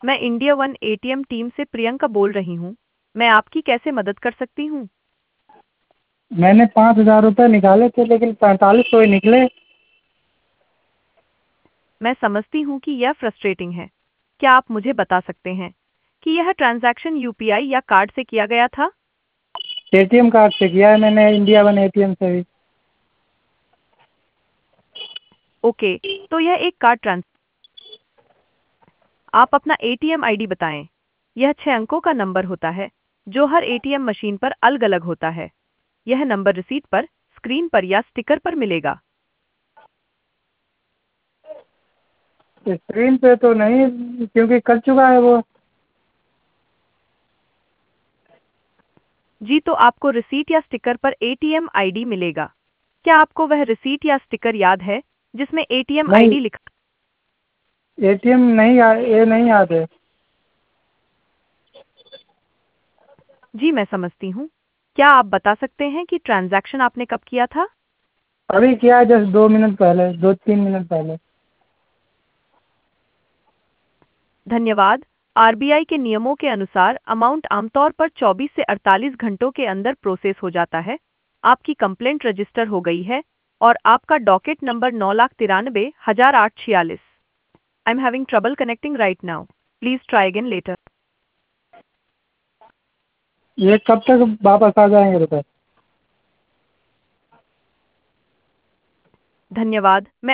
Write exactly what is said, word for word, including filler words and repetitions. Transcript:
मैं India one ATM team से प्रियंका बोल रही हूँ। मैं आपकी कैसे मदद कर सकती हूँ? मैंने पाँच हज़ार रुपये निकाले थे लेकिन पैंतालीस सौ ही निकले। मैं समझती हूँ कि यह फ्रस्ट्रेटिंग है। क्या आप मुझे बता सकते हैं कि यह ट्रांजैक्शन यूपीआई या कार्ड से किया गया था? एटीएम कार्ड से किया है मैंने, इंडिया वन एटीएम से भी। ओके, तो यह एक कार्ड ट्रांस आप अपना एटीएम आईडी बताएं। यह छह अंकों का नंबर होता है जो हर एटीएम मशीन पर अलग-अलग होता है। यह नंबर रिसीट पर, स्क्रीन पर या स्टिकर पर मिलेगा। स्क्रीन पे तो नहीं, क्योंकि कट चुका है वो। जी, तो आपको रिसीट या स्टिकर पर एटीएम आईडी मिलेगा। क्या आपको वह रिसीट या स्टिकर याद है जिसमें एटीएम नहीं, आईडी लिखा? एटीएम नहीं या, ये नहीं याद है। जी, मैं समझती हूँ। क्या आप बता सकते हैं कि ट्रांजैक्शन आपने कब किया था? अभी किया है, जस्ट दो मिनट पहले, दो तीन मिनट पहले। धन्यवाद। आरबीआई के नियमों के अनुसार अमाउंट आमतौर पर चौबीस से अड़तालीस घंटों के अंदर प्रोसेस हो जाता है। आपकी कंप्लेंट रजिस्टर हो गई है और आपका डॉकेट नंबर नौ लाख तिरानवे हजार आठ छियालीस। I am having trouble connecting right now. Please try again later. ये कब तक वापस आ जाएंगे रुपये? धन्यवाद। मैं